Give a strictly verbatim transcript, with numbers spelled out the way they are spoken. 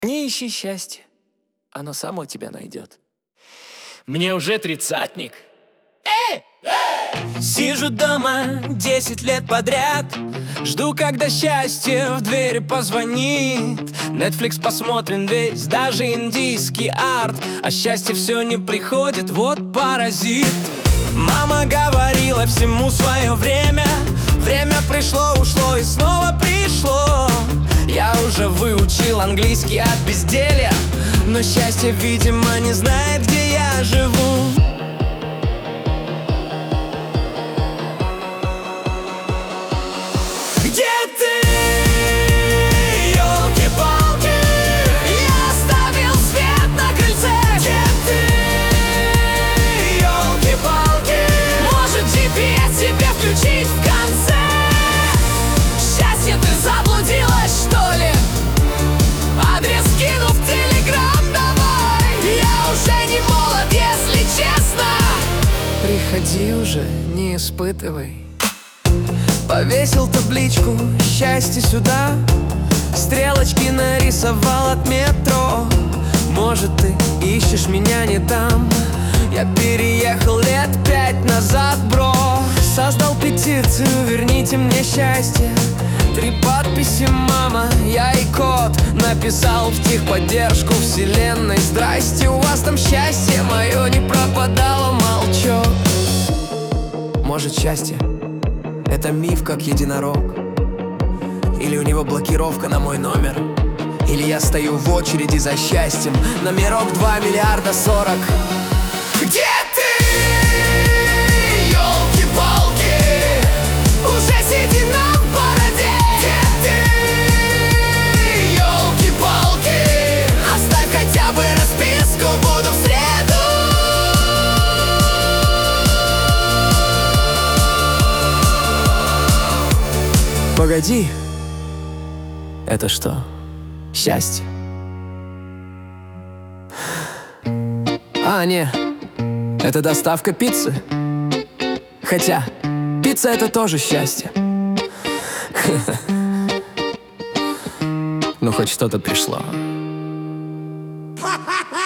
Не ищи счастья, оно само тебя найдет. Мне уже тридцатник. Сижу дома десять лет подряд, жду, когда счастье в двери позвонит. Netflix посмотрен весь, даже индийский арт, а счастье все не приходит, вот паразит. Мама говорила всему свое время, время пришло, ушло и снова пришло. Я уже выучил английский от безделья, но счастье, видимо, не знает, где я живу. Где ты, ёлки-палки? Я оставил свет на крыльце. Где ты, ёлки-палки? Может, джи пи эс себе включить в конце? Счастье, ты заблудилась, что ли? Адрес кину в телеграм давай. Я уже не молод, если честно. Приходи уже, не испытывай. Повесил табличку «Счастье сюда», стрелочки нарисовал от метро. Может, ты ищешь меня не там? Я переехал лет пять назад, бро. Создал петицию «Верните мне счастье». Три подписи, мама, я и кот. Написал в техподдержку вселенной: здрасте, у вас там счастье мое не пропадало, молчу. Может, счастье — это миф, как единорог? Или у него блокировка на мой номер? Или я стою в очереди за счастьем, номерок два миллиарда сорок? Где ты, ёлки-палки? Уже седи на бороде. Где ты, ёлки-палки? Оставь хотя бы расписку, буду в среду. Погоди, это что, счастье? А, не, это доставка пиццы. Хотя, пицца — это тоже счастье. Ну, хоть что-то пришло.